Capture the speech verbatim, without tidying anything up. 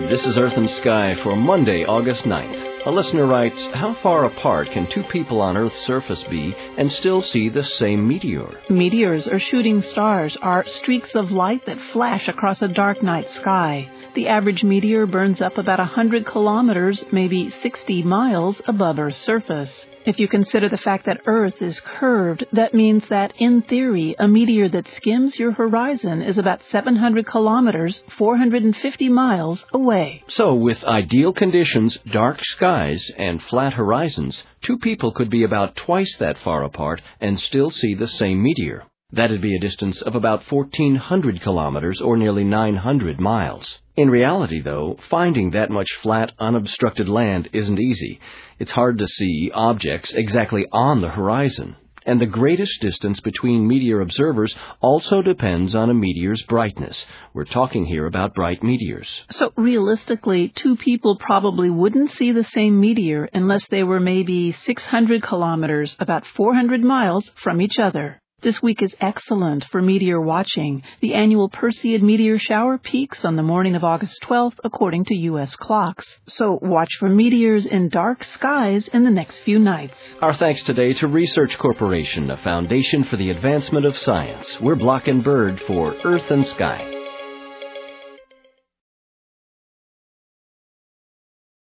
This is Earth and Sky for Monday, August ninth. A listener writes, how far apart can two people on Earth's surface be and still see the same meteor? Meteors, or shooting stars, are streaks of light that flash across a dark night sky. The average meteor burns up about one hundred kilometers, maybe sixty miles, above Earth's surface. If you consider the fact that Earth is curved, that means that, in theory, a meteor that skims your horizon is about seven hundred kilometers, four hundred fifty miles, away. So, with ideal conditions, dark skies, and flat horizons, two people could be about twice that far apart and still see the same meteor. That'd be a distance of about fourteen hundred kilometers, or nearly nine hundred miles. In reality, though, finding that much flat, unobstructed land isn't easy. It's hard to see objects exactly on the horizon. And the greatest distance between meteor observers also depends on a meteor's brightness. We're talking here about bright meteors. So, realistically, two people probably wouldn't see the same meteor unless they were maybe six hundred kilometers, about four hundred miles, from each other. This week is excellent for meteor watching. The annual Perseid meteor shower peaks on the morning of August twelfth, according to U S clocks. So watch for meteors in dark skies in the next few nights. Our thanks today to Research Corporation, a foundation for the advancement of science. We're Block and Bird for Earth and Sky.